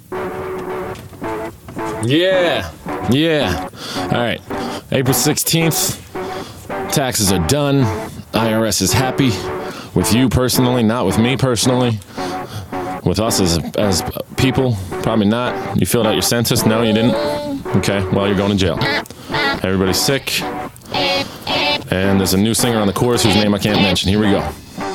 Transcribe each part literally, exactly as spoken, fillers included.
Yeah, yeah. All right, April sixteenth, taxes are done. I R S is happy. With you personally, not with me personally. With us as as people, probably not. You filled out your census? No, you didn't? Okay, well, you're going to jail. Everybody's sick. And there's a new singer on the chorus whose name I can't mention. Here we go.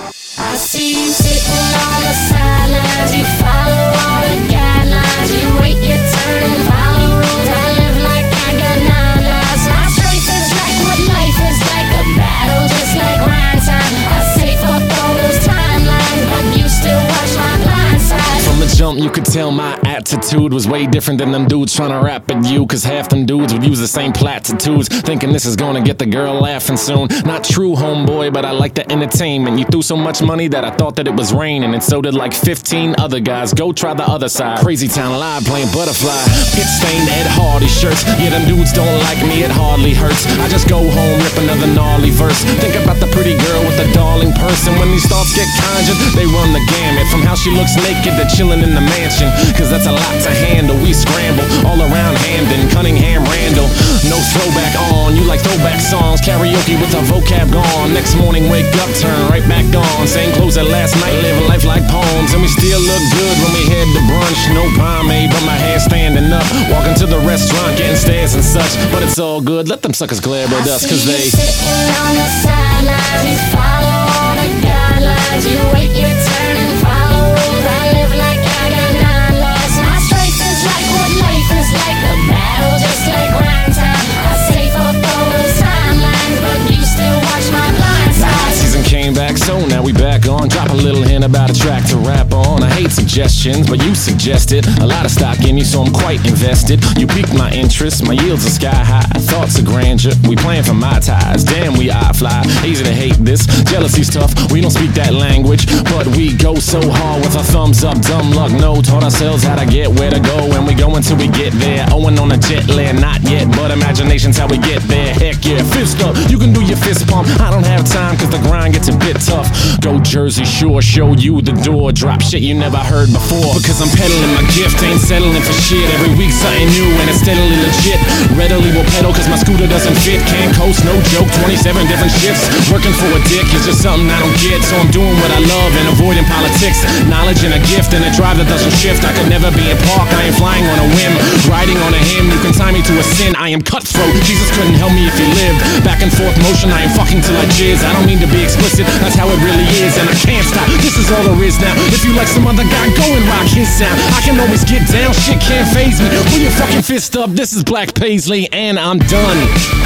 I see you sitting on the sidelines. You follow all the guidelines. You wait your turn and follow rules. I live like I got nine lives. My strength is like what life is like. A battle just like grind time. I say fuck all those timelines, but you still watch my blind side. From the jump, you could tell my attitude was way different than them dudes trying to rap at you. Cause half them dudes would use the same platitudes, thinking this is gonna get the girl laughing soon. Not true, homeboy, but I like the entertainment. You threw so much money that I thought that it was raining, and so did like fifteen other guys. Go try the other side. Crazy Town Live playing Butterfly. Pit stained Ed Hardy shirts. Yeah, them dudes don't like me, it hardly hurts. I just go home, rip another gnarly verse. Think about the pretty girl with the darling purse, and when these thoughts get conjured, they run the gamut. From how she looks naked to chilling in the mansion, cause that's a lot to handle. We scramble all around Hamden, Cunningham, Randall. No throwback on, you like throwback songs. Karaoke with our vocab gone. Next morning wake up, turn right back on. Same clothes as last night, living life like poems. And we still look good when we head to brunch. No pomade, but my hair standing up. Walking to the restaurant, getting stares and such. But it's all good, let them suckers glare at us, cause they sitting on the sidelines. You follow all the guidelines. You wait your turn and follow rules. I live like I got nine lives. My strength is like what life is like. A battle just like grind time. I say fuck all those timelines, but you still watch my blind side. season came back, so now we back on. Drop a little hint about a track to rap on. I hate suggestions, but you suggested a lot of stock in you, so I'm quite invested. You piqued my interest, my yields are sky high. Thoughts of grandeur, we playing for my ties. Damn, we eye fly, easy to hate this. Jealousy's tough, we don't speak that language, but we go so hard with our thumbs up. Dumb luck, no, taught ourselves how to get where to go, and we go until we get there. Owing on a jet lag, not yet, but imagination's how we get there. Heck yeah, fist up, you can do your fist pump. I don't have time, cause the grind gets a bit tough. Go Jersey Shore, show you the door. Drop shit you never heard before, because I'm peddling my gift, ain't settling for shit. Every week something new and it's steadily legit. Readily will pedal cause my scooter doesn't fit. Can't coast, no joke, twenty-seven different shifts. Working for a dick is just something I don't get, so I'm doing what I love and avoiding politics. Knowledge and a gift and a drive that doesn't shift. I could never be in park, I ain't flying on a whim. Riding on a hymn, you can tie me to a sin. I am cutthroat, Jesus couldn't help me if he lived. Back and forth motion, I am fucking till I jizz. I don't mean to be explicit, that's how it really is, and I can't stop, this is all there is now. If you like some other guy, go and rock his sound. I can always get down, shit can't faze me. Put your fucking fist up, this is Black Paisley, and I'm done.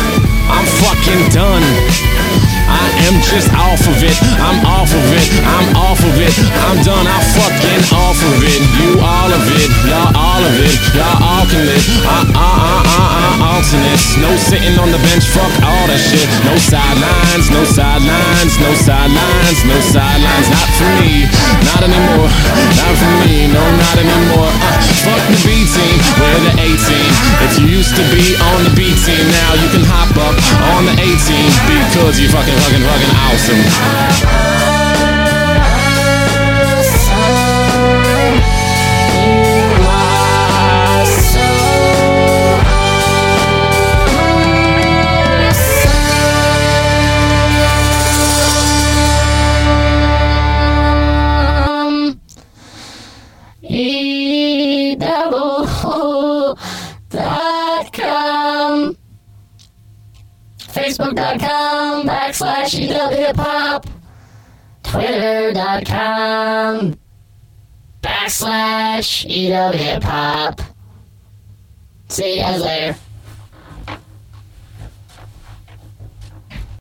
I'm fucking done. I am just off of it, I'm off of it, I'm off of it, I'm done, I'm fucking off of it. You all of it, y'all all of it, y'all all can live. Uh uh uh uh uh alternates. No sitting on the bench, fuck all that shit. No sidelines, no sidelines, no sidelines, no sidelines. Not for me, not anymore, not for me, no not anymore. Uh, fuck the B team, we're the A team. If you used to be on the B team, now you can hop up on the A team, because you fucking fucking fucking awesome. Facebook.com backslash EW Hip Hop. Twitter.com backslash EW Hip Hop. See you guys later.